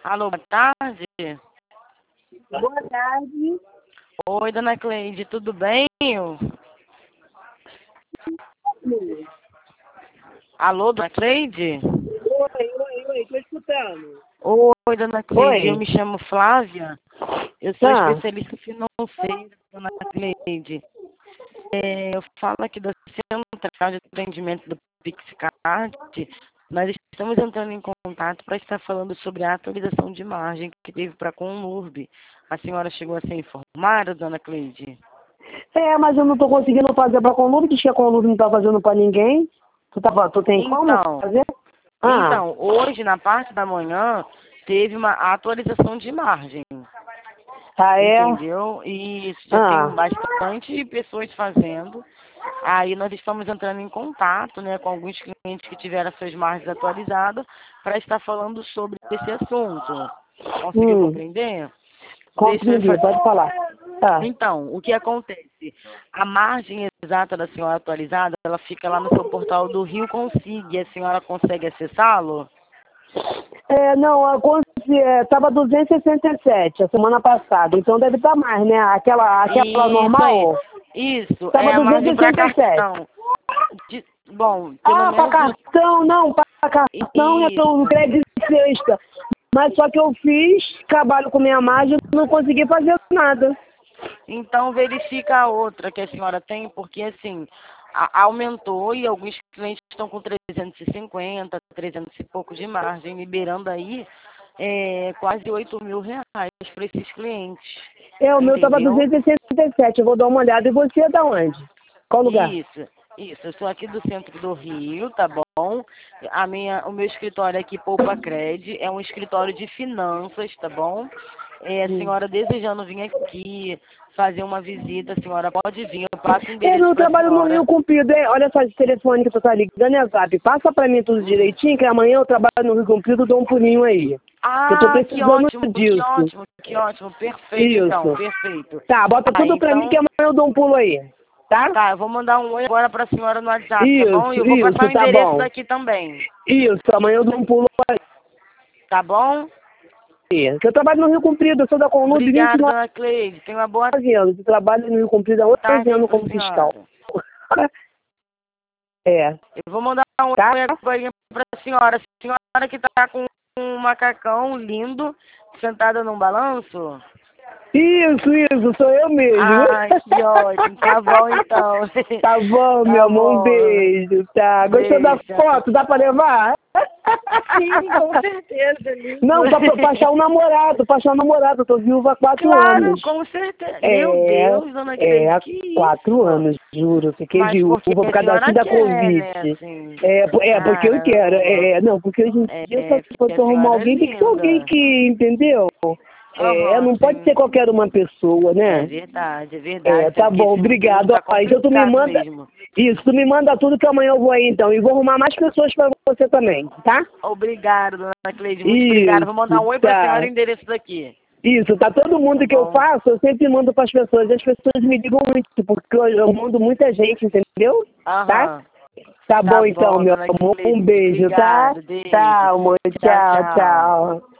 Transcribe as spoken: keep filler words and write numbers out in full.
Alô, boa tarde. Boa tarde. Oi, dona Cleide, tudo bem? Alô, dona Cleide? Oi, oi, oi, tô escutando. Oi, dona Cleide, eu Oi. me chamo Flávia. Eu sou Tá. especialista financeira, dona Cleide. É, eu falo aqui da Central de Atendimento do Pixcard. Nós estamos entrando em contato para estar falando sobre a atualização de margem que teve para a Conlurb. A senhora chegou a ser informada, dona Cleide? É, mas eu não tô conseguindo fazer pra Conlurb, que a Conlurb não tá fazendo pra ninguém. Tu, tá, tu tem como Então, fazer? Ah, então, hoje, na parte da manhã, teve uma atualização de margem, ah é? entendeu? E isso já tem Ah, bastante pessoas fazendo. Aí nós estamos entrando em contato, né, com alguns clientes que tiveram suas margens atualizadas para estar falando sobre esse assunto. Conseguiu hum, compreender? Deixa eu compreendi, fa- pode falar. Tá. Então, o que acontece? A margem exata da senhora atualizada, ela fica lá no seu portal do Rio Consigue. A senhora consegue acessá-lo? É, não, a cons- é, tava duzentos e sessenta e sete a semana passada, então deve estar mais, né? Aquela, aquela Isso aí. normal Isso, tava é a duzentos margem e para sessenta e sete. cartão. De- bom, pelo Ah, para menos o- cartão, não, para cartão é isso. do crédito sexta. Mas só que eu fiz, trabalho com minha margem, não consegui fazer nada. Então verifica a outra que a senhora tem, porque assim, a- aumentou e alguns clientes estão com trezentos e cinquenta, trezentos e pouco de margem, liberando aí é, quase oito mil reais para esses clientes. É, o meu tava Entendeu? duzentos e sessenta e sete, eu vou dar uma olhada. E você é da onde? Qual lugar? Isso, isso. Eu sou aqui do centro do Rio, tá bom? A minha, o meu escritório aqui, Poupa Cred, é um escritório de finanças, tá bom? É, a Hum. senhora desejando vir aqui fazer uma visita, a senhora pode vir. Eu passo o É, endereço meu para a trabalho no Rio senhora. Comprido. É, olha só esse telefone que tu tá ligando, é Zap. Passa pra mim tudo Hum. direitinho, que amanhã eu trabalho no Rio Comprido, dou um pulinho aí. Que eu tô Ah, que precisando ótimo, que disso. ótimo, que ótimo. Perfeito, então, Isso. perfeito. Tá, bota Ah, tudo pra mim que então, amanhã eu dou um pulo aí. Tá? tá, eu vou mandar um oi agora para a senhora no WhatsApp, tá bom? E Isso, eu vou passar isso, o tá endereço bom. daqui também, Isso, amanhã eu dou um pulo aí. tá bom? Que eu trabalho no Rio Comprido, eu sou da Conlube, vinte e Obrigada, nove dona Cleide. Tenha uma boa anos. Eu trabalho no Rio Comprido há onze tarde aí anos pra como fiscal. senhora. É, Eu vou mandar um oi tá? agora pra senhora. A senhora que tá com um macacão lindo, sentada num balanço. Isso, isso, sou eu mesmo. Ai, que ótimo. Tá bom, então. Tá bom, meu Tá amor, um bom. beijo, tá? Gostou da Beijo. foto? Dá pra levar? Sim, com certeza, lindo. Não, pra, pra achar um namorado, pra achar um namorado. Eu tô viúva há quatro Claro, anos. com certeza. Meu É, Deus, dona é, Cleide, há que quatro isso? anos, juro. Fiquei Mas viúva porque por a causa daqui senhora da quer, né, Covid. assim. É, po- é, porque eu quero. Caramba. É, não, porque hoje em dia, só É, se for porque a tu arrumar senhora é alguém, tem que ser alguém linda. que, entendeu? É, Aham, não pode ser sim. qualquer uma pessoa, É né? verdade, é É, verdade. tá Porque bom, esse mundo obrigado. tá Ó, então tu me complicado manda. mesmo. Isso, tu me manda tudo que amanhã eu vou aí então. E vou arrumar mais pessoas pra você também, tá? Obrigado, dona Cleide, muito obrigada. Vou mandar Isso, um oi pra senhora tá. o endereço daqui. Isso, tá todo Tá mundo que eu bom? faço, eu sempre mando pras pessoas. E as pessoas me ligam muito, porque eu, eu mando muita gente, entendeu? Tá? Aham. Tá Tá bom então, bom, meu dona amor. Um Cleide. beijo, tá? Obrigado, beijo. Tá, amor. Tchau, Tchau, tchau. tchau.